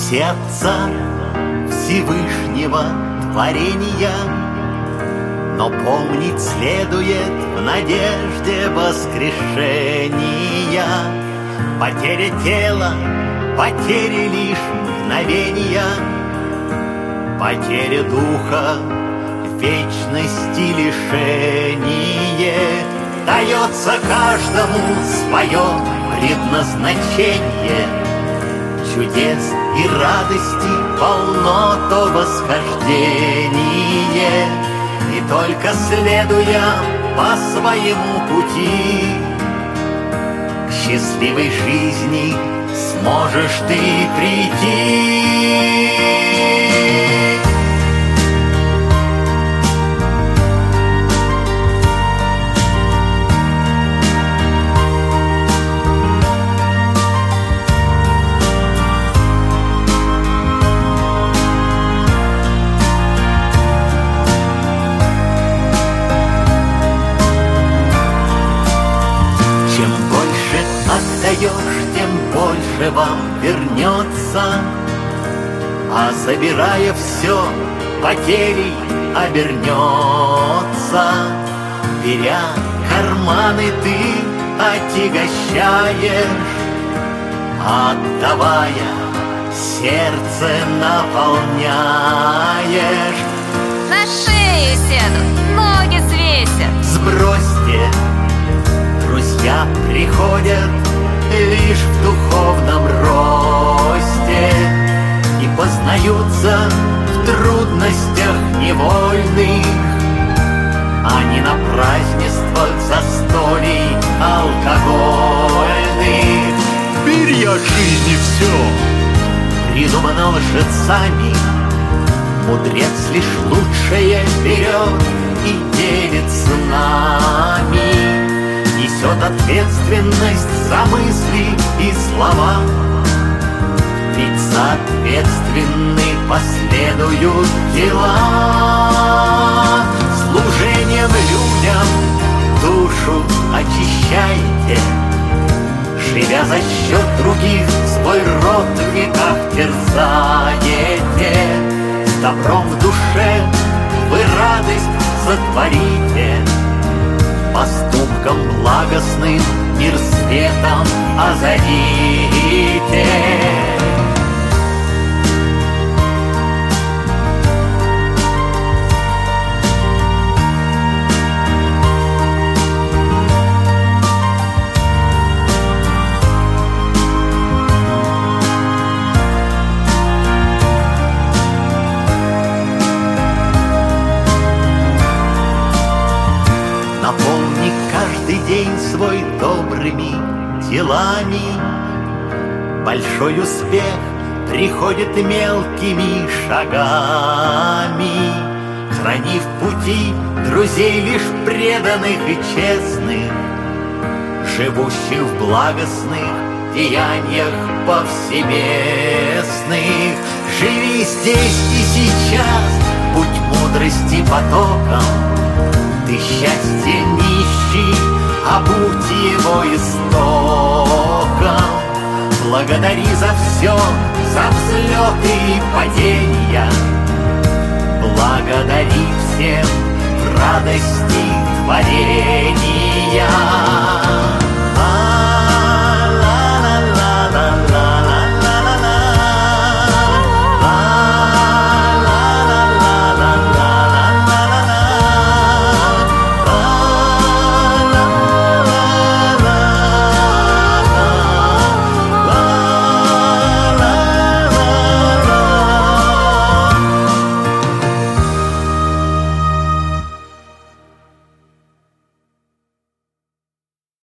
сердца Всевышнего творения. Но помнить следует в надежде воскрешения. Потеря тела, потери лишь мгновения, потеря духа, вечности лишение. Дается каждому свое предназначение. Чудес и радости полно то восхождение. И только следуя по своему пути к счастливой жизни сможешь ты прийти. Тем больше вам вернется, а забирая все, потерей обернется. Беря карманы, ты отягощаешь, отдавая, сердце наполняешь. На шею сядут, ноги свесят. Сбросьте, друзья приходят лишь в духовном росте и познаются в трудностях невольных, а не на празднествах застолий алкогольных. Беря от жизни все, придумано лжецами, мудрец лишь лучшее берет и делит с нами. Несет ответственность за мысли и слова, ведь соответственны последуют дела. Служением людям душу очищайте, живя за счет других свой род в веках терзаете. С добром в душе вы радость сотворите, поступком благостным мир светом озарите. Наполни каждый день свой добрыми делами. Большой успех приходит мелкими шагами. Храни в пути друзей лишь преданных и честных, живущих в благостных деяниях повсеместных. Живи здесь и сейчас, будь мудрости потоком. Ты счастье нищий, а будь его истоком. Благодари за все, за взлеты и падения.